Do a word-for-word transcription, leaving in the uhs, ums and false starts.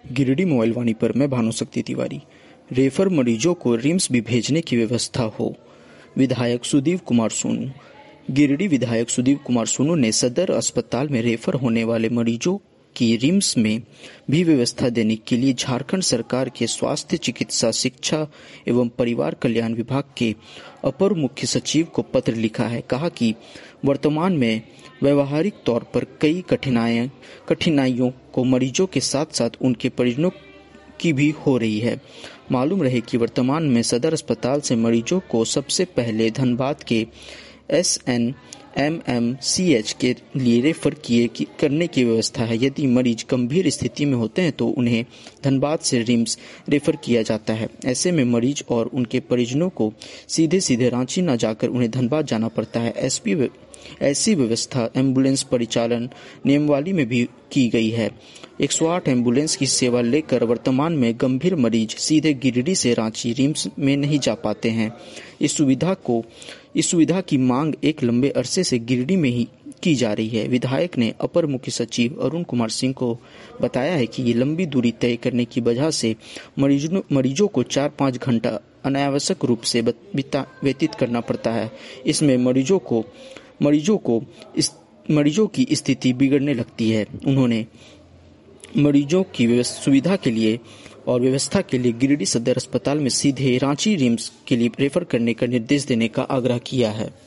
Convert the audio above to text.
Giridih mobile वाणी पर मैं भानुशक्ति Tiwari. Refer मरीजों को रिम्स भी भेजने की व्यवस्था हो। विधायक सुदीप कुमार सोनू। गिरिडीह विधायक सुदीप कुमार सोनू ने सदर अस्पताल में रेफर होने वाले मरीजों की रिम्स में भी व्यवस्था देने के लिए झारखंड सरकार के स्वास्थ्य, चिकित्सा, शिक्षा एवं परिवार कल्याण विभाग के अपर मुख्य सचिव को पत्र लिखा है। कहा कि वर्तमान में व्यवहारिक तौर पर कई कठिनाइयां कठिनाइयों को मरीजों के साथ साथ उनके परिजनों की भी हो रही है। मालूम रहे कि वर्तमान में सदर अस्पताल से मरीजों को सबसे पहले धनबाद के S N M M C H के लिए रेफर किए की, करने की व्यवस्था है। यदि मरीज गंभीर स्थिति में होते हैं तो उन्हें धनबाद से रिम्स रेफर किया जाता है। ऐसे में मरीज और उनके परिजनों को सीधे सीधे रांची न जाकर उन्हें धनबाद जाना पड़ता है। एसपी ऐसी व्यवस्था एम्बुलेंस परिचालन नियमावली में भी की गई है। एक सौ आठ एम्बुलेंस की सेवा लेकर वर्तमान में गंभीर मरीज सीधे गिरिडीह से रांची रिम्स में नहीं जा पाते हैं। इस सुविधा को इस सुविधा की मांग एक लंबे अरसे से गिरिडीह में ही की जा रही है। विधायक ने अपर मुख्य सचिव अरुण कुमार सिंह को बताया है कि ये लंबी दूरी तय करने की वजह से मरीजों मरीजों को चार पाँच घंटा अनावश्यक रूप से व्यतीत करना पड़ता है। इसमें मरीजों को मरीजों को इस मरीजों की स्थिति बिगड़ने लगती है। उन्होंने मरीजों की सुविधा के लिए और व्यवस्था के लिए गिरिडीह सदर अस्पताल में सीधे रांची रिम्स के लिए रेफर करने का निर्देश देने का आग्रह किया है।